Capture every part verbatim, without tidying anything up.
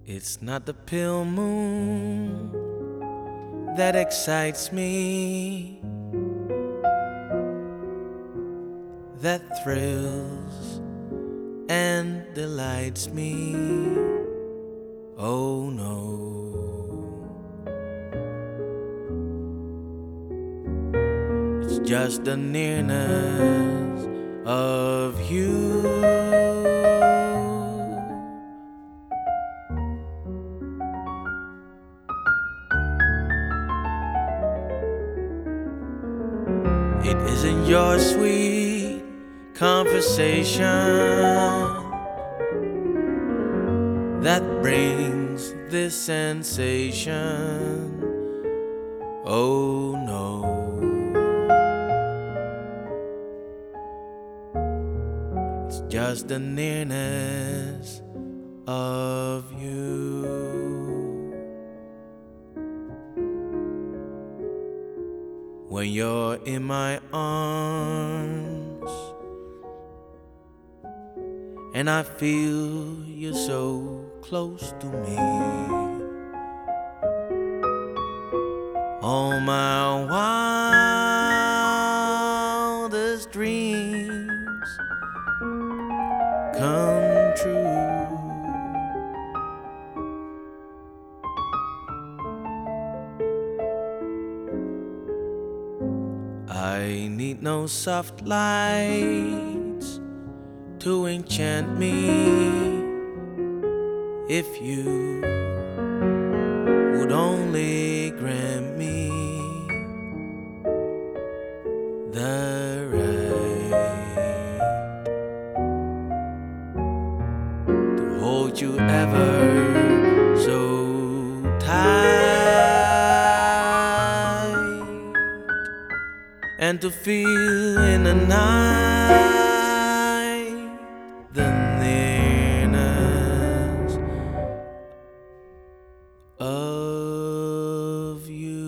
It's not the pale moon that excites me, that thrills and delights me. Oh no, it's just the nearness of you. It isn't your sweet conversation that brings this sensation. Oh no, it's just the nearness of you. When you're in my arms and I feel you're so close to me, all my wildest dreams come true. I need no soft lights to enchant me. If you would only grant me the right to hold you ever so tight, and to feel in the night the nearness of you.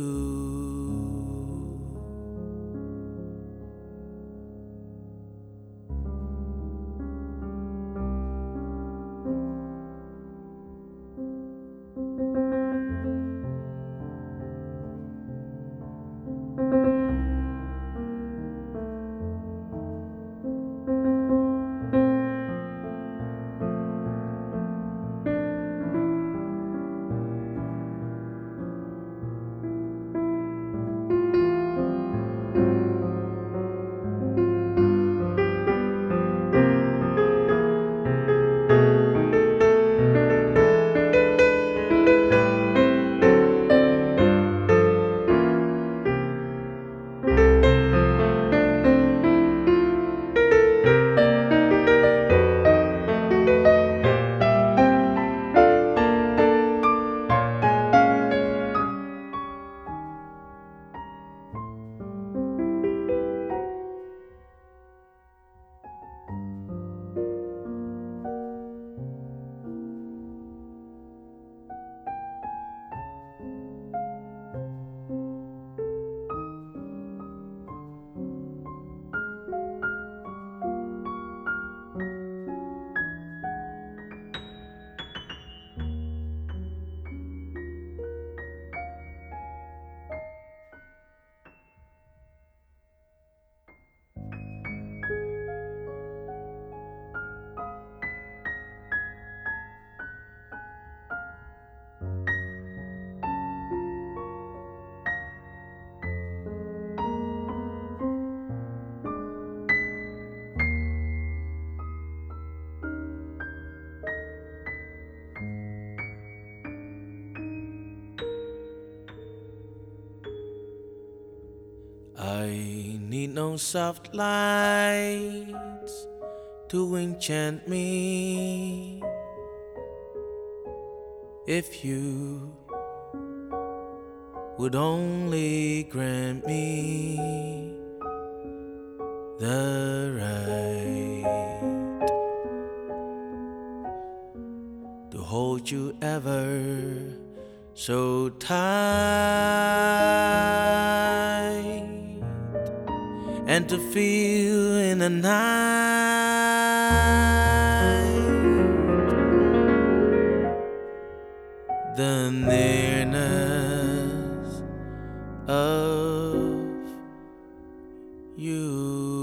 I need no soft lights to enchant me. If you would only grant me the right to hold you ever so tight, and to feel in the night the nearness of you.